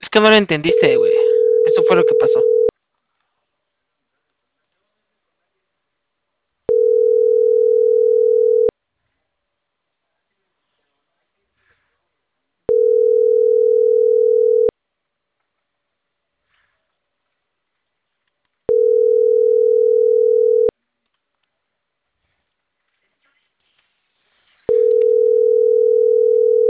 Es que no lo entendiste, güey. Eso fue lo que pasó.